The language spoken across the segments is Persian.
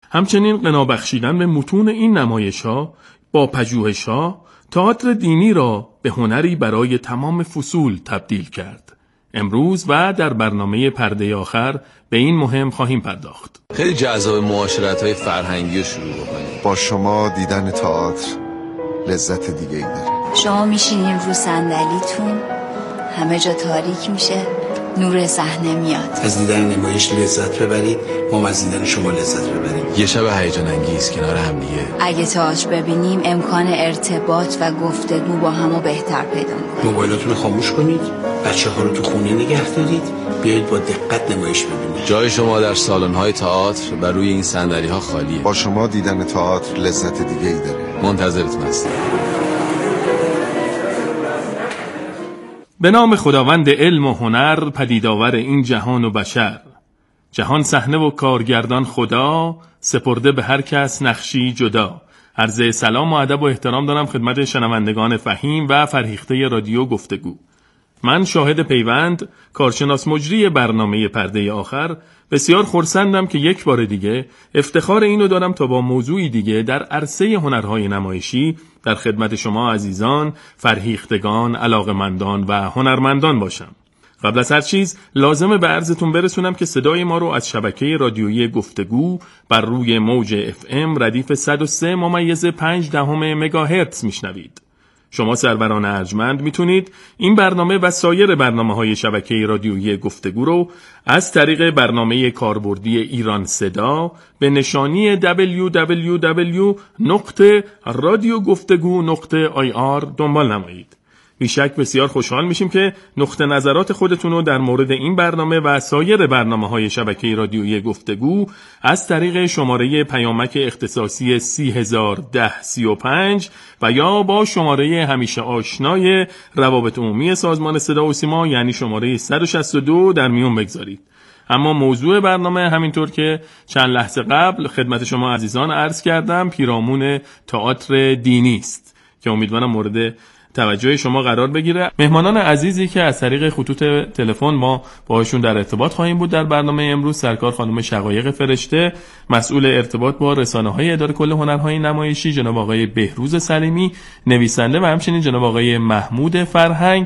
همچنین غنا بخشیدن به متون این نمایش‌ها با پژوهش‌ها تئاتر دینی را به هنری برای تمام فصول تبدیل کرد. امروز و در برنامه پرده آخر به این مهم خواهیم پرداخت. خیلی جذاب معاشرت‌های فرهنگی رو شروع بکنیم. با شما دیدن تئاتر لذت دیگه‌ای داره. شما میشینین رو صندلیتون، همه جا تاریک میشه، نور صحنه میاد. از دیدن نمایش لذت ببرید، ما از دیدن شما لذت ببریم. یه شب هیجان انگیز کنار هم دیگه. اگه تئاتر ببینیم امکان ارتباط و گفتگو با همو بهتر پیدا می‌کنیم. موبایلاتون رو خاموش کنید، بچه‌ها رو تو خونه نگه دارید، بیایید با دقت نمایش ببینید. جای شما در سالن‌های تئاتر و روی این صندلی‌ها خالیه. با شما دیدن تئاتر لذت دیگه‌ای داره. منتظرتون هستم. به نام خداوند علم و هنر، پدیدآور این جهان و بشر. جهان صحنه و کارگردان خدا، سپرده به هر کس نقشی جدا. عرض سلام و ادب و احترام دارم خدمت شنوندگان فهیم و فرهیخته رادیو گفتگو. من شاهد پیوند، کارشناس مجری برنامه پرده آخر، بسیار خرسندم که یک بار دیگه افتخار اینو دارم تا با موضوعی دیگه در عرصه هنرهای نمایشی در خدمت شما عزیزان، فرهیختگان، علاقمندان و هنرمندان باشم. قبل از هر چیز لازمه به عرضتون برسونم که صدای ما رو از شبکه رادیویی گفتگو بر روی موج FM ردیف 103.5 مگاهرتز میشنوید. شما سروران ارجمند میتونید این برنامه و سایر برنامه‌های شبکه رادیویی گفتگو رو از طریق برنامه کاربردی ایران صدا به نشانی www.radiogoftegu.ir دنبال نمایید. بیشک بسیار خوشحال میشیم که نقطه نظرات خودتون رو در مورد این برنامه و سایر برنامه‌های شبکه رادیویی گفتگو از طریق شماره پیامک اختصاصی 301035 و یا با شماره همیشه آشنای روابط عمومی سازمان صدا و سیما یعنی شماره 162 در میون بگذارید. اما موضوع برنامه همینطور که چند لحظه قبل خدمت شما عزیزان عرض کردم پیرامون تئاتر دینی است که امیدوارم مورد توجه شما قرار بگیره. مهمانان عزیزی که از طریق خطوط تلفن ما باهاشون در ارتباط خواهیم بود در برنامه امروز، سرکار خانم شقایق فرشته، مسئول ارتباط با رسانه‌های اداره کل هنرهای نمایشی، جناب آقای بهروز سلیمی، نویسنده، و همچنین جناب آقای محمود فرهنگ،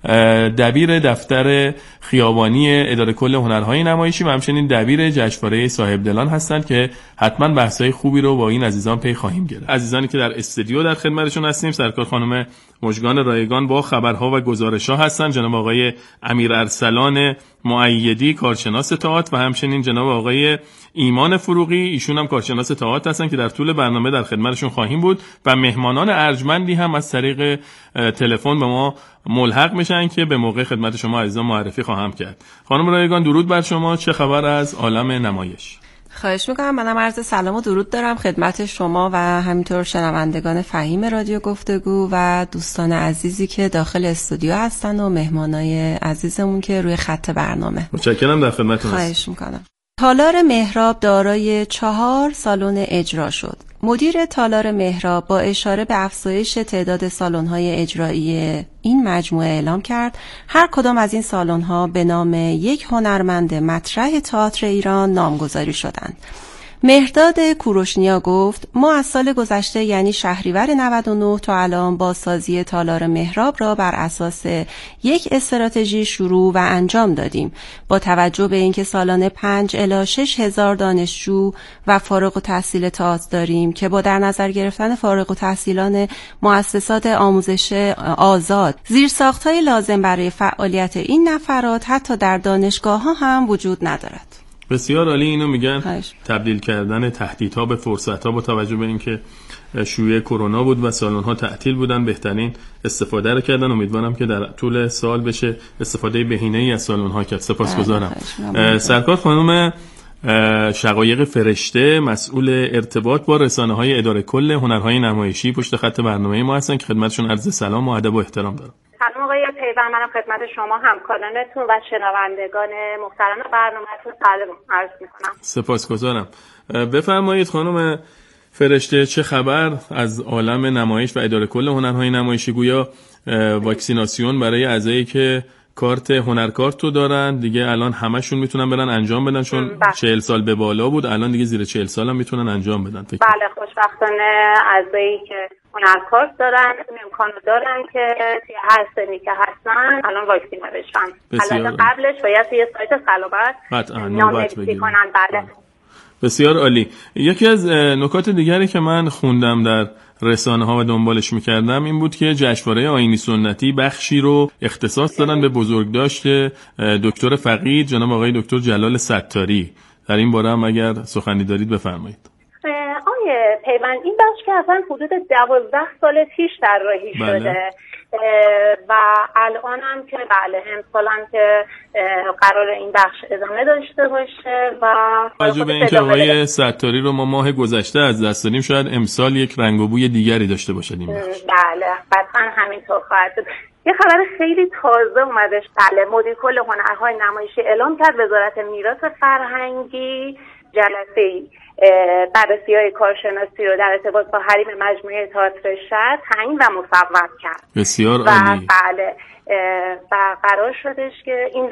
دبیر دفتر خیابانی اداره کل هنرهای نمایشی و همچنین دبیر جشنواره صاحب دلان هستند که حتما بحث‌های خوبی رو با این عزیزان پی خواهیم گرفت. عزیزانی که در استودیو در خدمتشون هستیم، سرکار خانم مژگان رایگان با خبرها و گزارش‌ها هستند، جناب آقای امیر ارسلان مؤیدی کارشناس تئاتر و همچنین جناب آقای ایمان فروغی، ایشون هم کارشناس تئاتر هستن که در طول برنامه در خدمتشون خواهیم بود و مهمانان ارجمندی هم از طریق تلفن به ما ملحق میشن که به موقع خدمت شما عزیزان معرفی خواهم کرد. خانم رایگان درود بر شما، چه خبر از عالم نمایش؟ خواهش میکنم. منم عرض سلام و درود دارم خدمت شما و همینطور شنوندگان فهیم رادیو گفتگو و دوستان عزیزی که داخل استودیو هستن و مهمانای عزیزمون که روی خط برنامه. متشکرم، در خدمتتون هستم. خواهش میکنم. تالار مهراب دارای 4 سالن اجرا شد. مدیر تالار مهراب با اشاره به افزایش تعداد سالن‌های اجرایی این مجموعه اعلام کرد هر کدام از این سالن‌ها به نام یک هنرمند مطرح تئاتر ایران نامگذاری شدند. مهرداد کوروشنیا گفت ما از سال گذشته یعنی شهریور 99 تا الان بازسازی تالار مهراب را بر اساس یک استراتژی شروع و انجام دادیم. با توجه به اینکه سالانه 5 الی 6 هزار دانشجو و فارغ التحصیل تئاتر داریم که با در نظر گرفتن فارغ التحصیلان مؤسسات آموزش آزاد زیرساخت‌های لازم برای فعالیت این نفرات حتی در دانشگاه‌ها هم وجود ندارد. بسیار عالی. اینو میگن تبدیل کردن تهدیدها به فرصت‌ها با توجه به اینکه شیوع کرونا بود و سالن‌ها تعطیل بودن، بهترین استفاده رو کردن. امیدوارم که در طول سال بشه استفاده بهینه‌ای از سالن‌ها کرد. سپاسگزارم. سرکار خانم شقایق فرشته، مسئول ارتباط با رسانه‌های اداره کل هنرهای نمایشی، پشت خط برنامه ما هستن که خدمتشون عرض سلام و ادب و احترام دارم. سلام آقای پیوند، منم خدمت شما همکارانتون و شنوندگان محترم برنامه‌تون سلام عرض می‌کنم. سپاسگزارم. بفرمایید خانم فرشته، چه خبر از عالم نمایش و اداره کل هنرهای نمایشی؟ گویا واکسیناسیون برای اعضایی که کارت هنرکارت رو دارن دیگه، الان همشون میتونن برن انجام بدن، چون 40 سال به بالا بود، الان دیگه زیر 40 سال هم میتونن انجام بدن. بله خوشبختانه اعضایی که هنرکارت دارن امکانو دارن که توی هر سنی که هستن الان واکسینه بشن. البته قبلش باید توی سایت صلابت نام‌نویسی کنن. بله بسیار عالی. یکی از نکات دیگری که من خوندم در رسانه ها و دنبالش میکردم این بود که جشنواره آیینی سنتی بخشی رو اختصاص دادن به بزرگداشت دکتر فقید جناب آقای دکتر جلال ستاری. در این باره هم اگر سخنی دارید بفرمایید. آیه پیوند این بخش که اصلا حدود 12 سال پیش طراحی شده و الان هم که بله امسال هم که قرار این بخش ادامه داشته باشه و راجع به اینکه آقای ستاری رو ما ماه گذشته از دست دادیم، شاید امسال یک رنگ و بوی دیگری داشته باشه این بخش. بله قطعا همینطور خواهد بود. یه خبر خیلی تازه اومدش. بله مدیر کل هنرهای نمایشی اعلام کرد وزارت میراث فرهنگی جلسه‌ای بررسی‌های کارشناسی رو در ارتباط با حریم مجموعه تئاتر شهر تعیین و مصوب کرد. بسیار عالی. بله و قرار شدش که این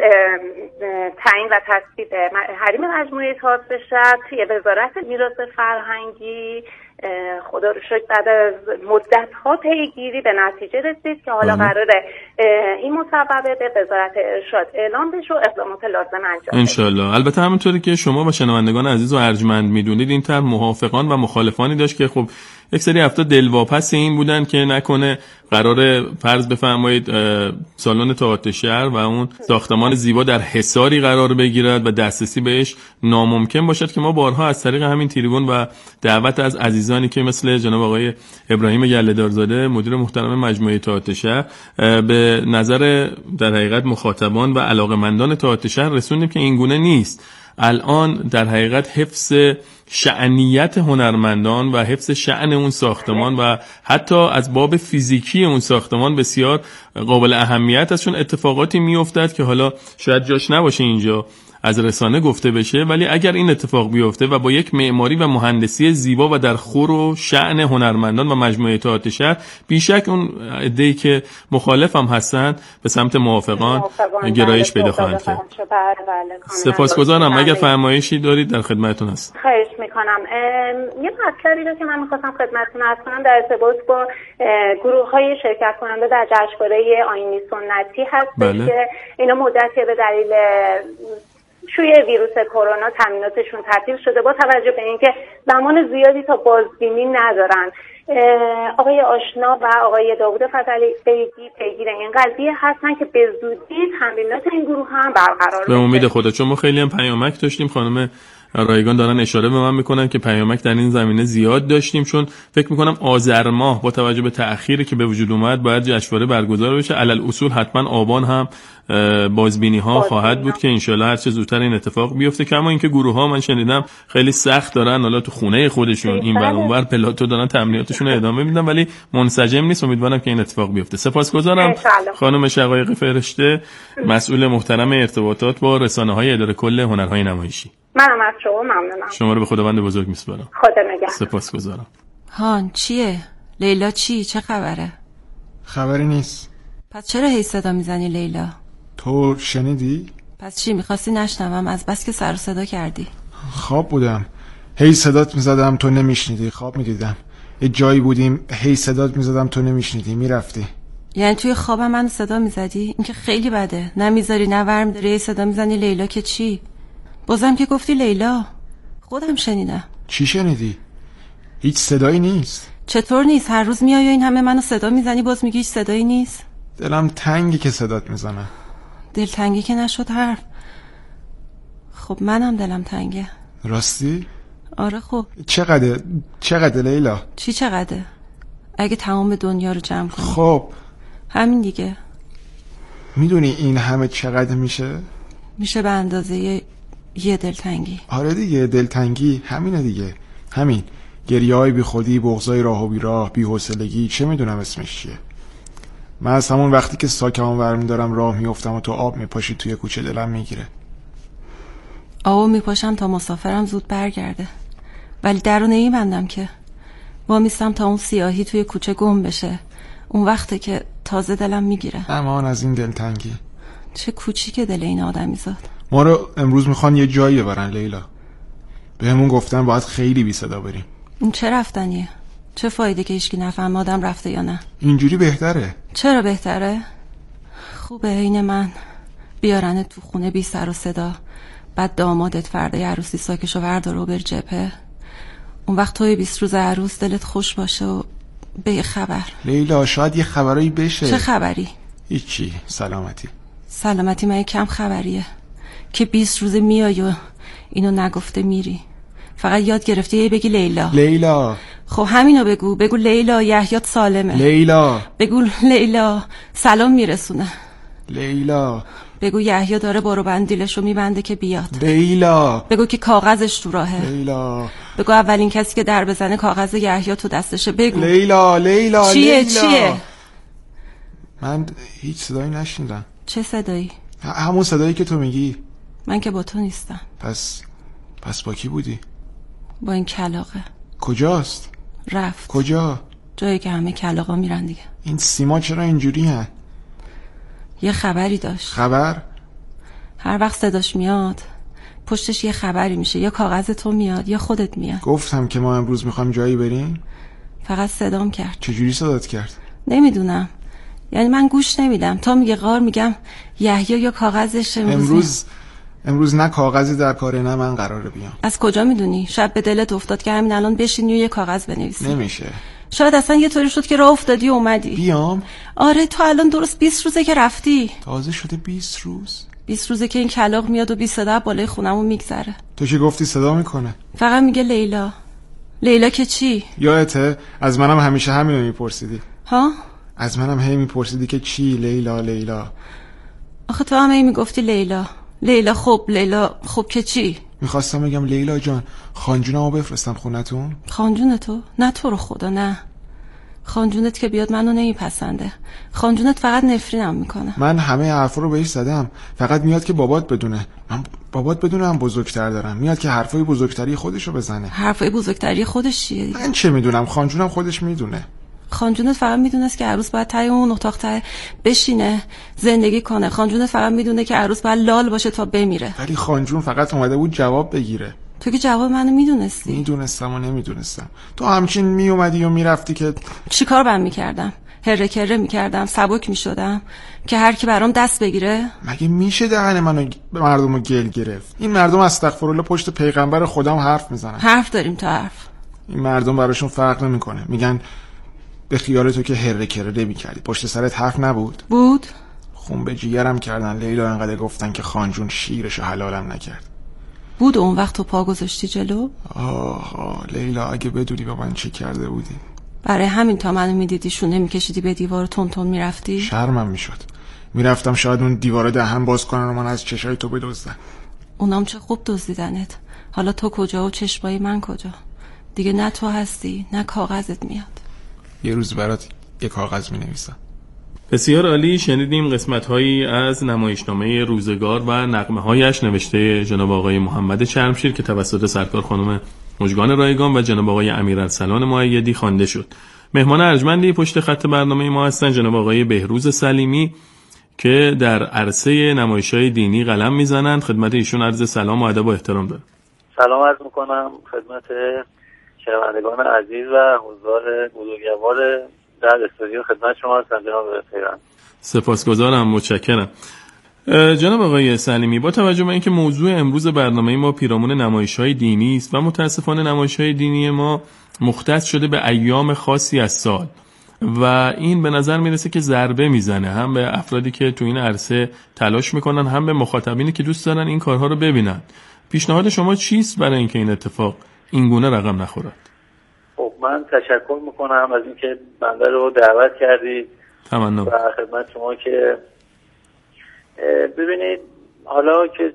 تعیین و تصویب حریم مجموعه تئاتر شهر توی وزارت میراث فرهنگی خدا رو شکر بعد از مدت‌ها پیگیری به نتیجه رسید که حالا قراره این مصوبه به وزارت ارشاد اعلام بشه و اقدامات لازم انجام بشه انشالله. البته همونطوری که شما و شنوندگان عزیز و ارجمند میدونید این طرح موافقان و مخالفانی داشت که خب یک سری افراد دلواپس این بودن که نکنه قراره فرض بفرمایید سالن تئاتر شهر و اون ساختمان زیبا در حصاری قرار بگیرد و دسترسی بهش ناممکن باشد که ما بارها از طریق همین تریبون و دعوت از عزیزانی که مثل جناب آقای ابراهیم گله‌دارزاده مدیر محترم مجموعه تئاتر شهر به نظر در حقیقت مخاطبان و علاقه‌مندان تئاتر شهر رسوندیم که این گونه نیست. الان در حقیقت حفظ شأنیت هنرمندان و حفظ شأن اون ساختمان و حتی از باب فیزیکی اون ساختمان بسیار قابل اهمیت است، چون اتفاقاتی میافتد که حالا شاید جاش نباشه اینجا از رسانه گفته بشه، ولی اگر این اتفاق بیفته و با یک معماری و مهندسی زیبا و در خور و شأن هنرمندان و مجموعه تئاتر شهر، بیشک اون عده‌ای که مخالف هم هستند به سمت موافقان گرایش پیدا خواهند کرد. سپاسگزارم. اگر فرمایشی دارید در خدمتتون هستم. خواهش میکنم. یه مطلبی رو که من می‌خواستم خدمتتون عرض کنم در ارتباط با گروه‌های شرکت کننده در جشنواره آیینی سنتی هست که اینا مدتی به دلیل شوی ویروس کرونا تامیناتشون تعطیل شده با توجه به اینکه زمان زیادی تا بازبینی ندارن. آقای آشنا و آقای داوود فضلی پیگیر این قضیه هستن که به زودی تمرینات این گروه هم برقرار بشه. به امید خدا، چون ما خیلی هم پیامک داشتیم. خانم رایگان دارن اشاره به من میکنن که پیامک در این زمینه زیاد داشتیم، چون فکر میکنم آذر ماه با توجه به تأخیری که به وجود اومد باید جشنواره برگزار بشه. علل اصول حتما آبان هم بازبینی ها خواهد بود که انشالله هر چه زودتر این اتفاق بیفته. کما اینکه گروه ها من شنیدم خیلی سخت دارن حالا تو خونه خودشون این ور اون ور پلاتو دارن تمریناتشون رو ادامه میدن، ولی منسجم نیست. امیدوارم که این اتفاق بیفته. سپاسگزارم خانم شقایق فرشته، مسئول محترم ارتباطات با رسانه‌های اداره کل هنرهای نمایشی. منم از شما ممنونم. شما رو به خداوند بزرگ میسپارم. خدا نگهدار. سپاسگزارم. هان چیه؟ لیلا چه خبره؟ خبری نیست. پس چرا هی صدا میزنی لیلا؟ تو شنیدی؟ پس چی میخواستی نشنوم؟ از بس که سر و صدا کردی. خواب بودم، هی صدات میزدم تو نمیشنیدی. خواب میدیدم یه جایی بودیم، هی صدات میزدم تو نمیشنیدی میرفتی. یعنی توی خوابم من صدا میزدی؟ این که خیلی بده. نمیذاری نه ورم داری صدا میزنی لیلا که چی؟ بازم که گفتی لیلا. خودم شنیدم. چی شنیدی؟ هیچ صدایی نیست. چطور نیست؟ هر روز میای و این همه منو صدا میزنی باز میگی هیچ صدایی نیست. دلم تنگی که صدات میزنه. دلتنگی که نشد حرف. خب منم دلم تنگه. راستی؟ آره. خب چقدر لیلا؟ چی چقدر؟ اگه تمام دنیا رو جمع کنی. خب همین دیگه. میدونی این همه چقدر میشه؟ میشه به اندازه یه دلتنگی. آره دیگه، دلتنگی همینه دیگه. همین گریه‌های بی خودی، بغضای راه و بیراه، بی‌حوصلگی، چه میدونم اسمش چیه. من از همون وقتی که ساکمو برمی دارم راه میافتم و تو آب میپاشی توی کوچه دلم میگیره. آب میپاشم تا مسافرم زود برگرده، ولی درو نمیبندم که. وامیستم تا اون سیاهی توی کوچه گم بشه. اون وقته که تازه دلم میگیره. امان از این دلتنگی. چه کوچیکه دل این آدمی زاد. ما رو امروز میخوان یه جایی ببرن لیلا. بهمون گفتن باید خیلی بی صدا بریم. این چه رفتنیه؟ چه فایده که هیچکی نفهمه آدم رفته یا نه؟ اینجوری بهتره. چرا بهتره؟ خوبه عین من بیارن تو خونه بی سر و صدا، بعد دامادت فردای عروسی ساکشو ورداره و بر جبهه. اون وقت توی 20 روز عروس دلت خوش باشه و به یه خبر. لیلا شاید یه خبرایی بشه. چه خبری؟ هیچی. سلامتی من کم خبریه که 20 روز میای و اینو نگفته میری. فقط یاد گرفتی یه بگی لیلا. خب همینو بگو لیلا یحیات سالمه. لیلا بگو لیلا سلام میرسونه. لیلا بگو یحیی داره برو بندیلشو میبنده که بیاد. لیلا بگو که کاغذش تو راهه. لیلا بگو اولین کسی که در بزنه کاغذ یحیی تو دستشه. بگو لیلا چیه؟ من هیچ صدایی نشنیدم. چه صدایی؟ همون صدایی که تو میگی. من که با تو نیستم. پس با کی بودی؟ با این کلاغه. کجاست؟ رفت. کجا؟ جایی که همه کلاغا میرن دیگه. این سیما چرا اینجوری هن؟ یه خبری داشت. خبر؟ هر وقت صداش میاد پشتش یه خبری میشه، یا کاغذ تو میاد یا خودت میاد. گفتم که ما امروز میخوایم جایی بریم. فقط صدام کرد. چجوری صدات کرد؟ نمیدونم، یعنی من گوش نمیدم. تا میگه غار میگم یحیی یا کاغذش. امروز نه کاغذی در کاره نه من قراره بیام. از کجا میدونی؟ شاید به دلت افتاد که همین الان بشینی و یه کاغذ بنویسی. نمیشه. شاید اصلا یه طوری شد که راه افتادی و اومدی. بیام؟ آره تو الان درست 20 روزه که رفتی. تازه شده 20 روز؟ 20 روزه که این کلاغ میاد و بی صدا بالای خونمون میگذره. تو چی گفتی صدا میکنه؟ فقط میگه لیلا که چی؟ یادته از منم همیشه همینو میپرسیدی. ها؟ از منم هی میپرسیدی که چی؟ لیلا. آخه تو هم هی میگفتی لیلا خب که چی؟ میخواستم بگم لیلا جان خانجونمو بفرستم خونتون. خانجون تو؟ نه تو رو خدا نه. خانجونت که بیاد منو نمیپسنده. خانجونت فقط نفرینم میکنه. من همه حرفا رو بهش زدم، فقط میاد که بابات بدونه. من بابات بدونم بزرگتر دارم، میاد که حرفای بزرگتری خودشو بزنه. حرفای بزرگتری خودش چیه؟ من چه میدونم، خانجونم خودش میدونه. خانجونت فقط میدونست که عروس باید تای اون اتاق تای بشینه زندگی کنه. خانجونت فقط میدونه که عروس باید لال باشه تا بمیره. ولی خانجون فقط اومده بود جواب بگیره. تو که جواب منو میدونستی. میدونستم و نمیدونستم. تو همچین میومدی و میرفتی که چیکار من میکردم؟ هره کره میکردم، سبک میشدم که هر کی برام دست بگیره. مگه میشه دهن منو مردمو گل گرفت؟ این مردم استغفرالله پشت پیغمبر خودم حرف میزنن. حرف داریم تا حرف. این مردم براشون فرق نمیکنه. میگن به خیال تو که هره کره میکردی پشت سرت حرف نبود؟ بود. خون به جیگرم کردن لیلا، انقدر گفتن که خانجون شیرشو حلالم نکرد. بود اون وقت تو پا گذاشتی جلو؟ آه لیلا اگه بدونی با من چی کرده بودی. برای همین تا منو میدیدی شونه میکشیدی به دیوار تون میرفتی؟ شرمم میشد. میرفتم شاید اون دیواره دهن باز کنن و من از چشای تو بدزدن. اونام چه خوب دزدیدنت. حالا تو کجا و چشمای من کجا؟ دیگه نه تو هستی نه کاغذت میاد. یه روز برات یه کاغذ مینویسم. بسیار عالی. شنیدیم قسمت‌هایی از نمایشنامه روزگار و نغمه‌هایش نوشته جناب آقای محمد چرمشیر که توسط سرکار خانم مژگان رایگان و جناب آقای امیرارسلان مؤیدی خوانده شد. مهمان ارجمندی پشت خط برنامه ما هستن جناب آقای بهروز سلیمی که در عرصه نمایش‌های دینی قلم میزنند. خدمت ایشون عرض سلام و ادب و احترام دارم. سلام عرض می‌کنم خدمت شنوندگان عزیز و حضار بزرگوار در استودیو. خدمت شما هستم جناب پیران. سپاسگزارم، متشکرم. جناب آقای سلیمی، با توجه به اینکه موضوع امروز برنامه ما پیرامون نمایش‌های دینی است و متاسفانه نمایش‌های دینی ما مختص شده به ایام خاصی از سال و این به نظر میرسه که ضربه میزنه هم به افرادی که تو این عرصه تلاش میکنن هم به مخاطبینی که دوست دارن این کارها رو ببینن. پیشنهاد شما چیست برای اینکه این اتفاق این گونه رقم نخورد؟ خب من تشکر میکنم از اینکه بنده رو دعوت کردید. تمام. و خدمت شما که ببینید حالا که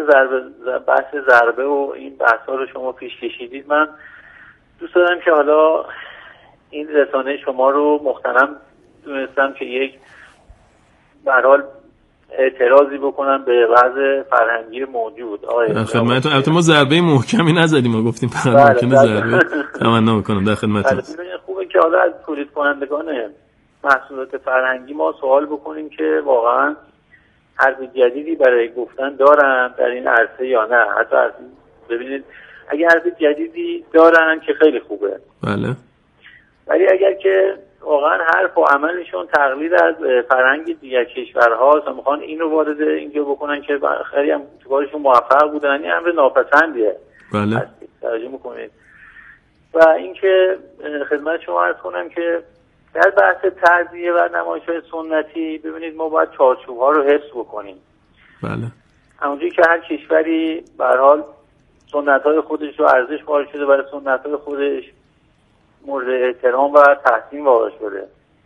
بحث ضربه و این بحثا رو شما پیش کشیدید، من دوست دارم که حالا این رسانه شما رو مختنم دونستم که یک به هر حال اعتراضی بکنم به وضع فرهنگی موجود. خدمتتون. البته ما ضربه محکمی نزدیم، ما گفتیم فقط ممکنه ضربه تمنا میکنم. در خدمتتون. خوبه که حالا از تولید کنندگان محصولات فرهنگی ما سوال بکنیم که واقعا حرف جدیدی برای گفتن دارن در این عرصه یا نه. حتی ببینید اگه حرف جدیدی دارن که خیلی خوبه، بله، ولی اگر که واقعا حرف و عملشون تقلید از فرهنگ دیگر کشورهاست و میخوان این رو وارد اینجا بکنن که خیلی هم کارشون موفق بودن، این امر ناپسندیه. بله، توجه میکنید. و اینکه خدمت شما عرض کنم که در بحث تعزیه و نمایش‌های سنتی ببینید ما باید چارچوب‌ها رو حفظ بکنیم. بله، همونجوری که هر کشوری به هر حال سنت‌های خودش رو ارزش قائل شده، برای سنت‌های خودش مورد احترام و تحسین واقع شده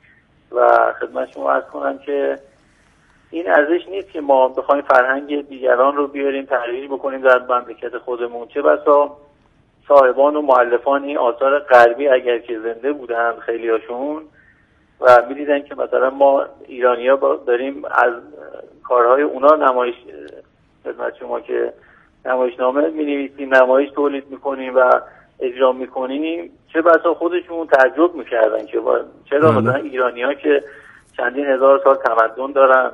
و خدمت شما عرض کنم که این ارزش نیست که ما بخوایم فرهنگ دیگران رو بیاریم تغییر بکنیم در مملکت خودمون. چه بسا صاحبان و مؤلفان این آثار غربی اگر که زنده بودن خیلیاشون و می‌دیدن که مثلا ما ایرانی‌ها داریم از کارهای اونا نمایش خدمت شما که نمایشنامه می‌نویسیم، نمایش تولید می‌کنیم و اجرا می‌کنیم، چه بسا خودشون تعجب می‌کردن که چرا مثلا ایرانی‌ها که چندین هزار سال تمدن دارن،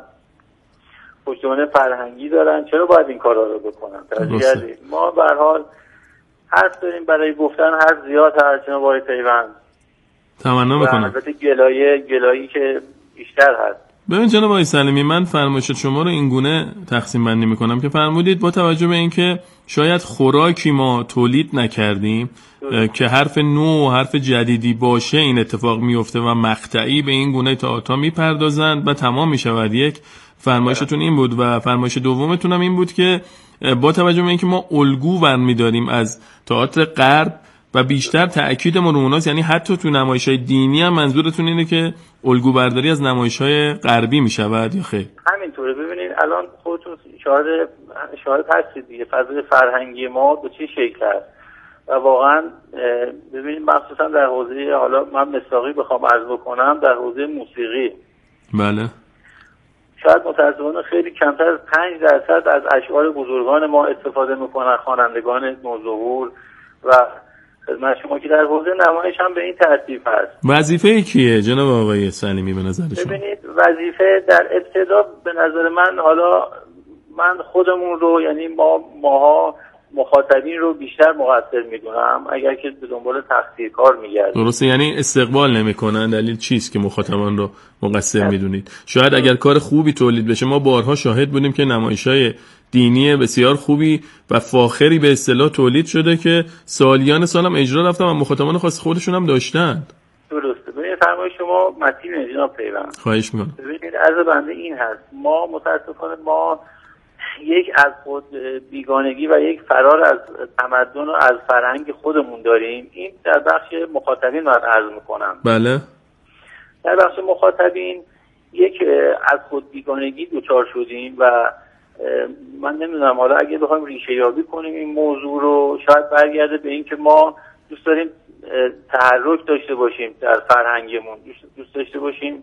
پشتوانه فرهنگی دارن، چرا باید این کارا رو بکنن؟ ما به هر حال حرف داریم برای گفتن، حرف زیاد هست جناب آقای پیوند. تمنا میکنم. البته گلایی که بیشتر هست. ببین جناب آقای سلیمی، من فرمایشات شما رو این گونه تقسیم بندی میکنم که فرمودید با توجه به اینکه شاید خوراکی ما تولید نکردیم که حرف نو و حرف جدیدی باشه این اتفاق میفته و مقطعی به این گونه تئاتر میپردازند و تمام میشود. یک فرمایشتون این بود و فرمایش دومتون هم این بود که با توجه به اینکه ما الگو برمی‌داریم از تئاتر غرب و بیشتر تأکیدمون رو اوناست، یعنی حتی تو نمایش‌های دینی هم منظورتون اینه که الگو برداری از نمایش‌های غربی میشود یا خیر؟ همینطوره. ببینید الان خودتون شاهد هستید دیگه، فضای فرهنگی ما به چه شکل است و واقعا ببینید مخصوصا در حوزه، حالا من مصداقی بخوام عرض بکنم، در حوزه موسیقی، بله، شاید متأسفانه خیلی کمتر از 5% از اشعار بزرگان ما استفاده میکنن خوانندگان نوظهور و خدمت شما که در حوزه نمایش هم به این ترتیب هست. وظیفه کیه جناب آقای سلیمی به نظر شما؟ ببینید وظیفه در ابتدا به نظر من، حالا من خودمون رو یعنی ماها مخاطبین رو بیشتر مقصر میدونم اگر که به دنبال تقصیر کار میگردیم. درسته، یعنی استقبال نمیکنن. دلیل چیست که مخاطبان رو مقصر میدونید؟ شاید اگر کار خوبی تولید بشه، ما بارها شاهد بودیم که نمایش‌های دینی بسیار خوبی و فاخری به اصطلاح تولید شده که سالیان سالم اجرا رفتن و مخاطبان خاص خودشون هم داشتند. درسته. ببینید فرمایش شما متین جناب پیوند. خواهش میکنم. ببینید عرض بنده این هست، ما متاسفانه ما یک از خود بیگانگی و یک فرار از تمدن و از فرهنگ خودمون داریم. این در بخش مخاطبین من عرض میکنم. بله. در بخش مخاطبین یک از خود بیگانگی دچار شدیم و من نمیدونم حالا اگه بخوایم ریشه یابی کنیم این موضوع رو، شاید برگرده به این که ما دوست داریم تحرک داشته باشیم در فرهنگمون، دوست داشته باشیم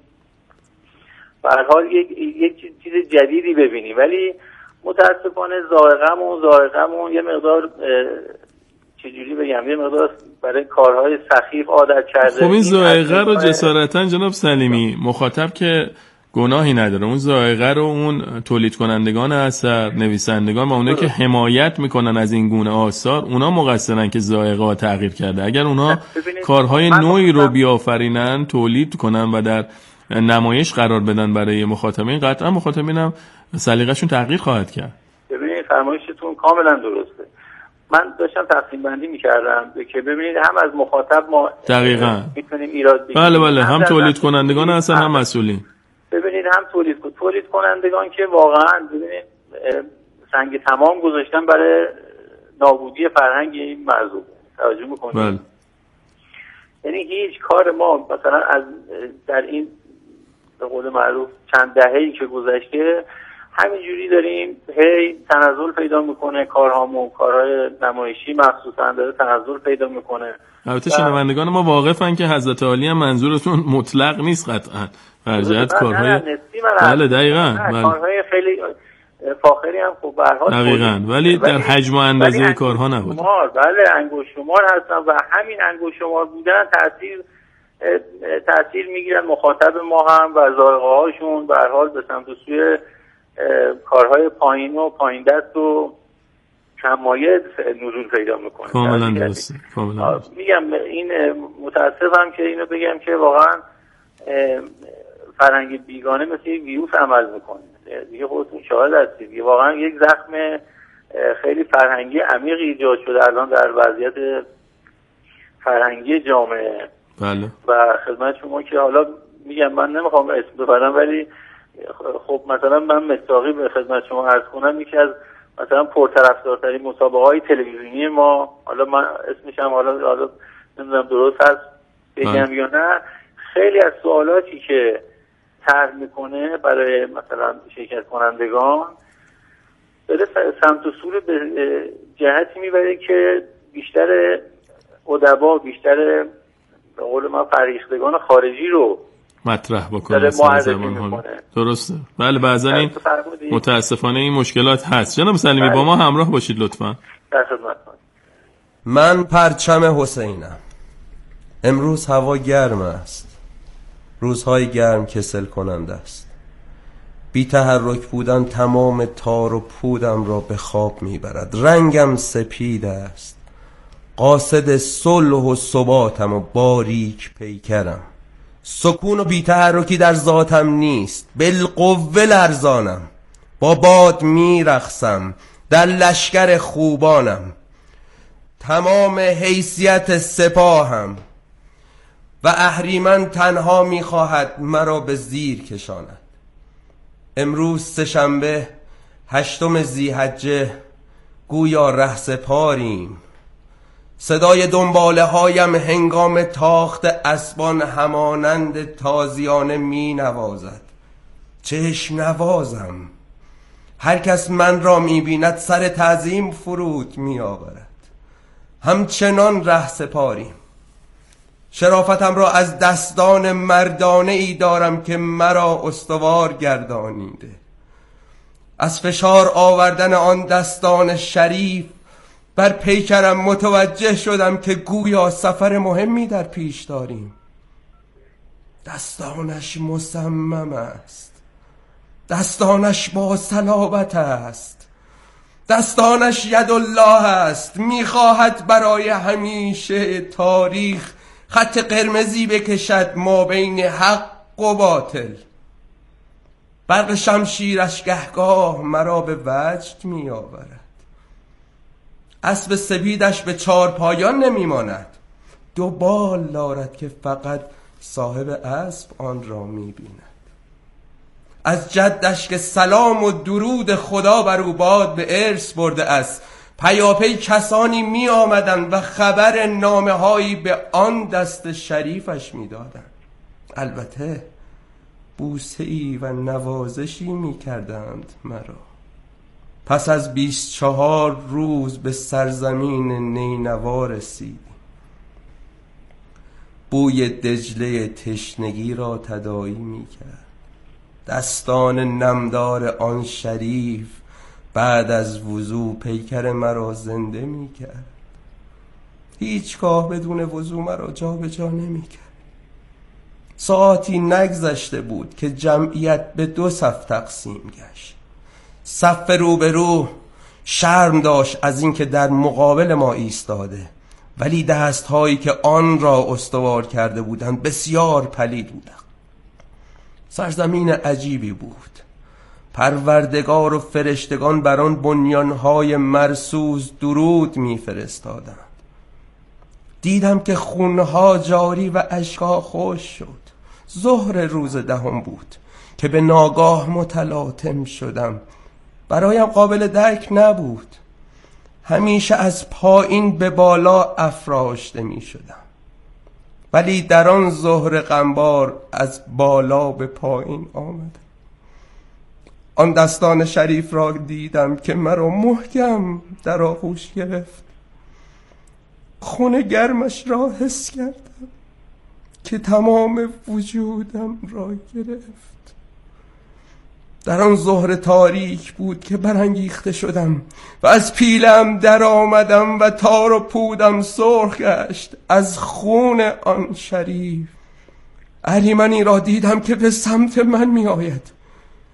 به هر حال یک چیز جدیدی ببینیم، ولی متاسفانه ذائقه‌مون یه مقدار چجوری بگم، یه مقدار برای کارهای سخیف عادت کرده. خب این ذائقه رو جسارتاً جناب سلیمی، مخاطب که گناهی نداره، اون ذائقه رو اون تولید کنندگان اثر، نویسندگان و اونایی که حمایت میکنن از این گونه آثار، اونا مقصرن که ذائقه ها تغییر کرده. اگر اونا کارهای نوعی رو بیافرینن، تولید کنن و در نمایش قرار بدن برای مخاطبین، قطعا مخاطبین هم سلیقه‌شون تغییر خواهد کرد. ببینید فرمایشتون کاملا درسته. من داشتم تقسیم بندی می‌کردم که ببینید هم از مخاطب ما دقیقاً می‌تونیم ایراد بگیریم. بله هم تولید کنندگان اصلا هم مسئولین. ببینید هم تولید کنندگان که واقعا ببینید سنگ تمام گذاشتن برای نابودی فرهنگ این موضوع. توجه می‌کنید؟ بله. یعنی هیچ کار ما مثلا از در این به قول معروف چند دهه‌ای که گذشته همینجوری داریم هی تنزل پیدا میکنه کارهامون، کارهای نمایشی مخصوصا داره تنزل پیدا میکنه. البته شنوندگان ما واقفن که حضرت عالی هم منظورتون مطلق نیست قطعا، فرجت کارهای بله دقیقاً کارهای خیلی فاخری هم خب به هر حال دقیقاً، ولی در حجم و اندازه کارها نبود. بله انگشت شمار هستن و همین انگشت شمار بودن تاثیر میگیرن مخاطب ما هم و ذائقه هاشون به هر حال به سمت سوی کارهای پایین و پایین دست و کمایه نزول پیدا میکنه. کاملا درسته. کاملا میگم این متاسفم که اینو بگم که واقعا فرهنگ بیگانه مثل یک ویروس عمل میکنه دیگه. خودتون شاهد هستید دیگه. واقعا یک زخم خیلی فرهنگی عمیق ایجاد شده الان در وضعیت فرهنگی جامعه. بله. و خدمت شما که حالا میگم من نمیخوام اسم ببرم، ولی خب مثلا من مصداقی به خدمت شما عرض کنم یکی از مثلا پرطرفدارترین مسابقه‌های تلویزیونی ما، حالا من اسمش هم حالا نمیدونم درست هست بگم یا نه، خیلی از سوالاتی که طرح میکنه برای مثلا شرکت کنندگان داره سمت و سور به جهتی میبره که بیشتر ادبا، بیشتر به قول من فریختگان خارجی رو مطرح بکنه. درسته. بله بعضا این متاسفانه این مشکلات هست. جناب سلیمی با ما همراه باشید لطفا. در خدمت. من پرچم حسینم. امروز هوا گرم است. روزهای گرم کسل کننده است. بی تحرک بودن تمام تار و پودم را به خواب میبرد. رنگم سپید است. قاصد صلح و ثباتم و باریک پیکرم. سکون و بی تحرکی در ذاتم نیست. بالقوه لرزانم. با باد میرقصم. در لشکر خوبانم. تمام حیثیت سپاهم و اهریمن تنها میخواهد مرا به زیر کشاند. امروز سه‌شنبه 8 ذی‌حجه گویا رهسپاریم. صدای دنباله هایم هنگام تاخت اسبان همانند تازیانه می نوازد. چشم نوازم. هر کس من را می بیند سر تعظیم فرود می آورد. همچنان رهسپاریم. شرافتم را از دستان مردانه ای دارم که مرا استوار گردانیده. از فشار آوردن آن دستان شریف بر پیکرم متوجه شدم که گویا سفر مهمی در پیش داریم. دستانش مصمم است. دستانش با صلابت است. دستانش یدالله است. میخواهد برای همیشه تاریخ خط قرمزی بکشد ما بین حق و باطل. برق شمشیرش گهگاه مرا به وجد می آورد. اسب سپیدش به 4 پایان نمی ماند. 2 بال دارد که فقط صاحب اسب آن را می بیند. از جدش که سلام و درود خدا بر او باد به ارث برده است. پیاپی کسانی می آمدند و خبر نامه هایی به آن دست شریفش می دادند. البته بوسه ای و نوازشی می کردند مرا. پس از 24 روز به سرزمین نینوا رسید. بوی دجله تشنگی را تداعی می کرد. دستان نمدار آن شریف بعد از وضو پیکر مرا زنده می کرد. هیچگاه بدون وضو مرا جا به جا نمی کرد. ساعتی نگذشته بود که جمعیت به 2 صف تقسیم گشت. صف روبرو شرم داشت از اینکه در مقابل ما ایستاده، ولی دستهایی که آن را استوار کرده بودند بسیار پلید بودند. سرزمین عجیبی بود. پروردگار و فرشتگان بر آن بنیانهای مرصوص درود می‌فرستادند. دیدم که خونها جاری و اشکها خشک شد. ظهر روز 10 بود که به ناگاه متلاطم شدم. برایم قابل درک نبود. همیشه از پایین به بالا افراشته می شدم، ولی در آن ظهر غمبار از بالا به پایین آمدم. آن دستان شریف را دیدم که مرا محکم در آغوش گرفت. خون گرمش را حس کردم که تمام وجودم را گرفت. در آن ظهر تاریک بود که برانگیخته شدم و از پیلم در آمدم و تار و پودم سرخ گشت از خون آن شریف. اهریمنی را دیدم که به سمت من می آید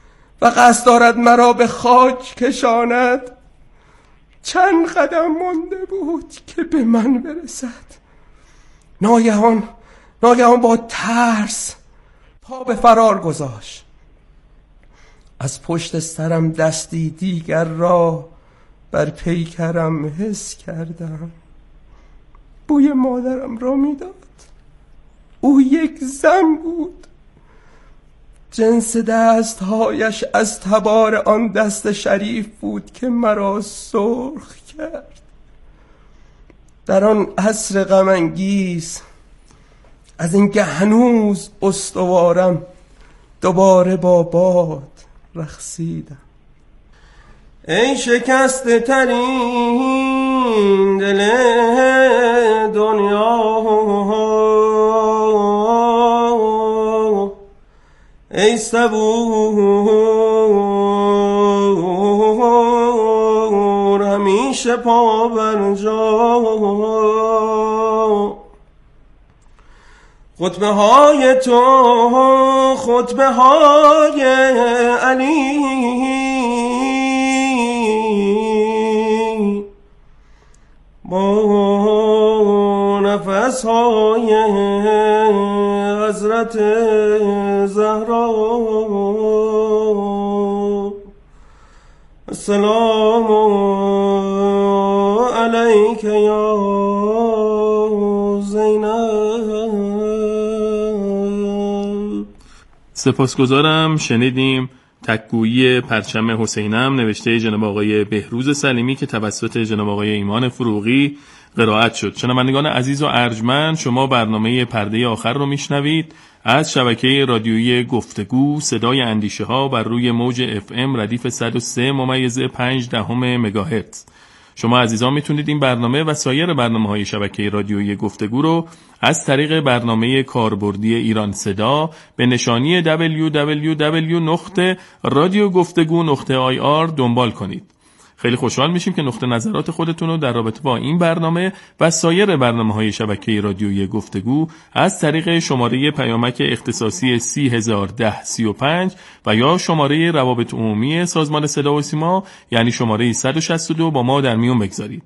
و قصد دارد مرا به خاک کشاند. چند قدم مانده بود که به من برسد. ناگهان با ترس پا به فرار گذاشت. از پشت سرم دستی دیگر را بر پیکرم حس کردم. بوی مادرم را میداد. او یک زن بود. جنس دستهایش از تبار آن دست شریف بود که مرا سرخ کرد. در آن عصر غم انگیز از اینکه هنوز استوارم دوباره با باد رقصیدم. ای شکسته ترین دل دنیا، ای صبور همیشه پا بر جا. خطبه های تو خطبه های علی، با نفس های حضرت زهرا. السلام علیک یا زینب. سپاسگزارم. شنیدیم تکگویی پرچم حسینم نوشته جناب آقای بهروز سلیمی که توسط جناب آقای ایمان فروغی قرائت شد. شنوندگان عزیز و ارجمند، شما برنامه پرده آخر رو میشنوید از شبکه رادیویی گفتگو صدای اندیشه ها بر روی موج FM ردیف 103.5 مگاهرتز. شما عزیزان میتونید این برنامه و سایر برنامه‌های شبکه رادیویی گفتگو رو از طریق برنامه کاربردی ایران صدا به نشانی www.radiogoftegu.ir دنبال کنید. خیلی خوشحال میشیم که نقطه نظرات خودتون رو در رابطه با این برنامه و سایر برنامه‌های شبکه رادیویی گفتگو از طریق شماره پیامک اختصاصی 301035 و یا شماره روابط عمومی سازمان صدا و سیما یعنی شماره 162 با ما در میون بگذارید.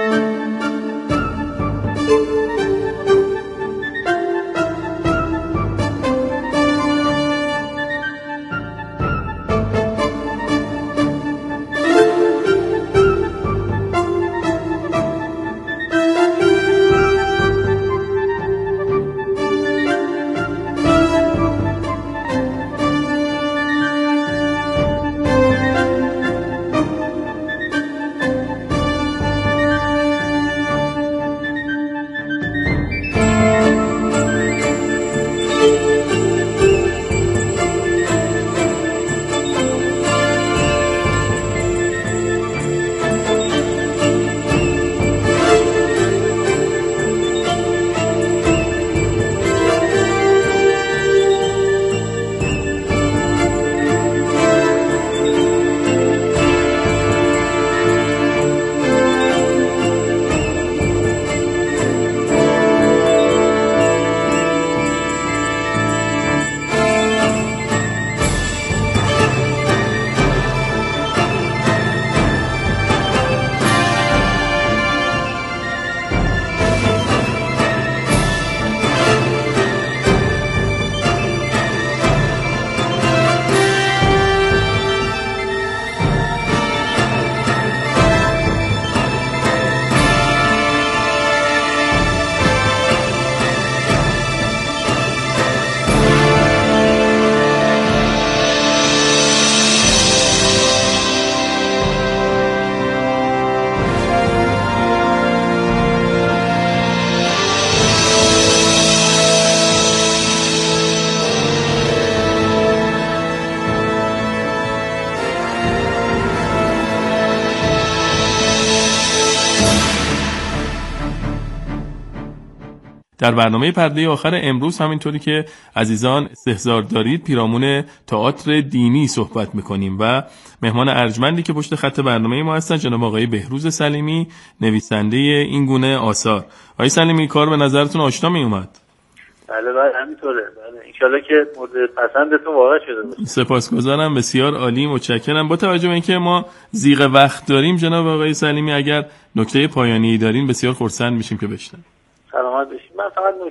در برنامه پرده آخر امروز همینطوری که عزیزان استحضار دارید پیرامون تئاتر دینی صحبت میکنیم و مهمان ارجمندی که پشت خط برنامه ما هستن جناب آقای بهروز سلیمی، نویسنده این گونه آثار. آقای سلیمی، کار به نظرتون آشنا می اومد؟ بله همینطوره. بله انشالله که مورد پسندتون واقع شده باشه. سپاسگزارم، بسیار عالی، متشکرم. با توجه به اینکه ما زیغ وقت داریم جناب آقای سلیمی، اگر نکته پایانی دارین بسیار خرسند میشیم که بشنویم. سلامت باشید. من فقط